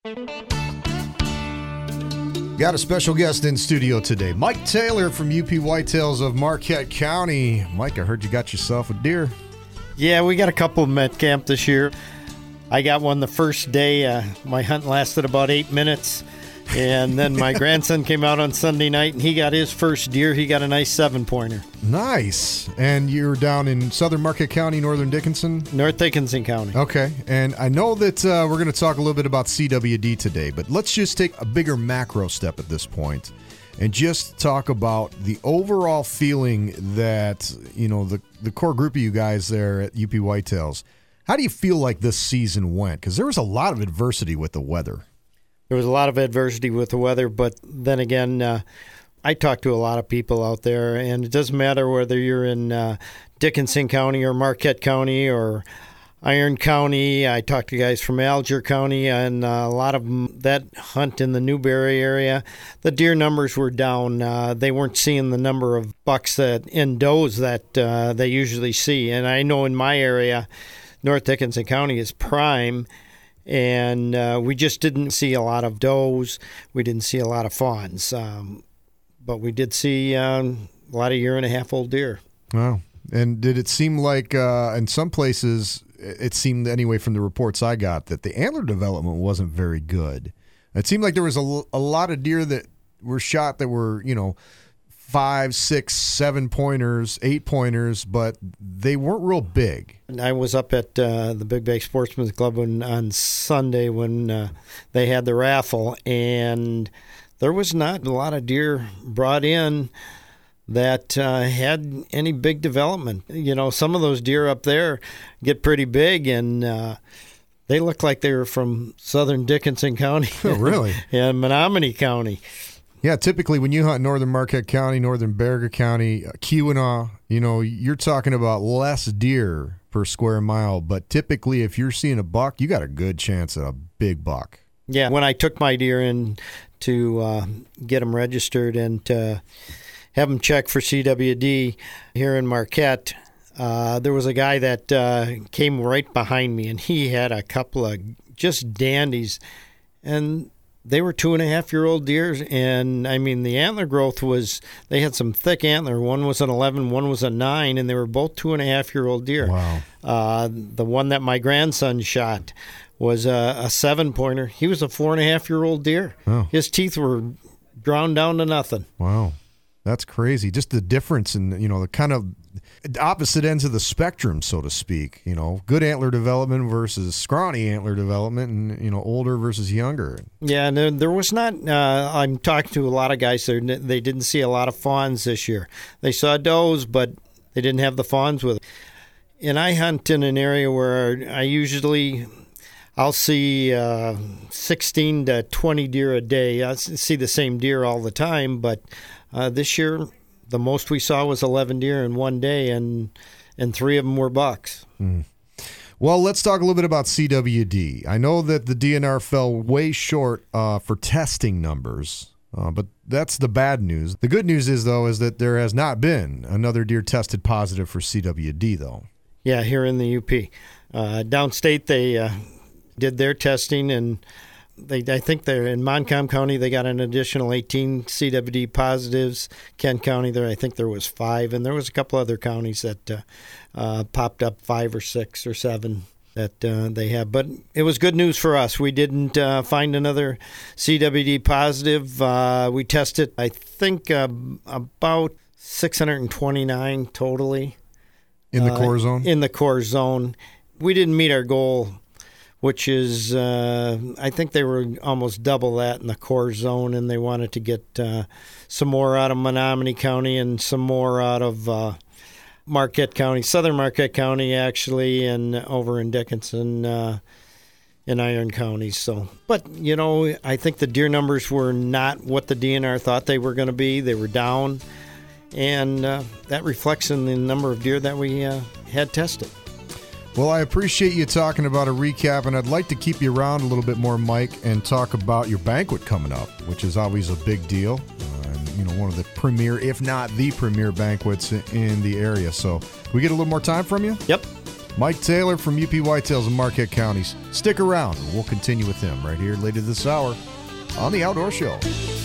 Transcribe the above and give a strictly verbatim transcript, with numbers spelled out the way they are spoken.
Got a special guest in studio today, Mike Taylor from U P Whitetails of Marquette County. Mike, I heard you got yourself a deer. Yeah, we got a couple of them at camp this year. I got one the first day. Uh, my hunt lasted about eight minutes. And then my grandson came out on Sunday night, and he got his first deer. He got a nice seven-pointer. Nice. And you're down in southern Marquette County, northern Dickinson? North Dickinson County. Okay. And I know that uh, we're going to talk a little bit about C W D today, but let's just take a bigger macro step at this point and just talk about the overall feeling that, you know, the, the core group of you guys there at U P Whitetails, how do you feel like this season went? Because there was a lot of adversity with the weather. There was a lot of adversity with the weather, but then again, uh, I talked to a lot of people out there, and it doesn't matter whether you're in uh, Dickinson County or Marquette County or Iron County. I talked to guys from Alger County, and uh, a lot of them that hunt in the Newberry area. The deer numbers were down. Uh, they weren't seeing the number of bucks that in does that uh, they usually see. And I know in my area, North Dickinson County is prime, and uh, we just didn't see a lot of does. We didn't see a lot of fawns. Um, but we did see um, a lot of year-and-a-half-old deer. Wow. And did it seem like uh, in some places, it seemed anyway from the reports I got, that the antler development wasn't very good? It seemed like there was a, a lot of deer that were shot that were, you know, five, six, seven pointers, eight pointers, but they weren't real big. I was up at uh, the Big Bay Sportsman's Club when, on Sunday when uh, they had the raffle, and there was not a lot of deer brought in that uh, had any big development. You know, some of those deer up there get pretty big, and uh, they look like they were from southern Dickinson County. Oh, really? And Menominee County. Yeah, typically when you hunt northern Marquette County, northern Bexar County, uh, Keweenaw, you know, you're talking about less deer per square mile. But typically if you're seeing a buck, you got a good chance at a big buck. Yeah, when I took my deer in to uh, get them registered and to have them checked for C W D here in Marquette, uh, there was a guy that uh, came right behind me, and he had a couple of just dandies. And they were two and a half year old deers, and I mean the antler growth was, they had some thick antler. One was an eleven, one was a nine, and they were both two and a half year old deer. Wow. Uh, the one that my grandson shot was a, a seven pointer. He was a four and a half year old deer. Oh. His teeth were ground down to nothing. Wow. That's crazy. Just the difference in, you know, the kind of opposite ends of the spectrum, so to speak. You know, good antler development versus scrawny antler development, and, you know, older versus younger. Yeah, and there, there was not, uh, I'm talking to a lot of guys, there. They didn't see a lot of fawns this year. They saw does, but they didn't have the fawns with them. And I hunt in an area where I usually, I'll see uh, sixteen to twenty deer a day. I see the same deer all the time, but uh, this year the most we saw was eleven deer in one day, and and three of them were bucks. Mm. Well, let's talk a little bit about C W D. I know that the D N R fell way short uh, for testing numbers, uh, but that's the bad news. The good news is, though, is that there has not been another deer tested positive for C W D, though. Yeah, here in the U P. Uh, downstate, they uh, did their testing, and They, I think they're in Montcalm County. They got an additional eighteen C W D positives. Kent County, there I think there was five, and there was a couple other counties that uh, uh, popped up five or six or seven that uh, they have. But it was good news for us. We didn't uh, find another C W D positive. Uh, we tested, I think, uh, about six hundred twenty-nine totally in the uh, core zone. In the core zone, we didn't meet our goal, which is, uh, I think they were almost double that in the core zone, and they wanted to get uh, some more out of Menominee County and some more out of uh, Marquette County, southern Marquette County, actually, and over in Dickinson uh, in Iron County. So, but, you know, I think the deer numbers were not what the D N R thought they were going to be. They were down, and uh, that reflects in the number of deer that we uh, had tested. Well, I appreciate you talking about a recap, and I'd like to keep you around a little bit more, Mike, and talk about your banquet coming up, which is always a big deal. Uh, and, you know, one of the premier, if not the premier banquets in the area. So, can we get a little more time from you? Yep. Mike Taylor from U P Whitetails in Marquette Counties. Stick around. We'll continue with him right here later this hour on The Outdoor Show.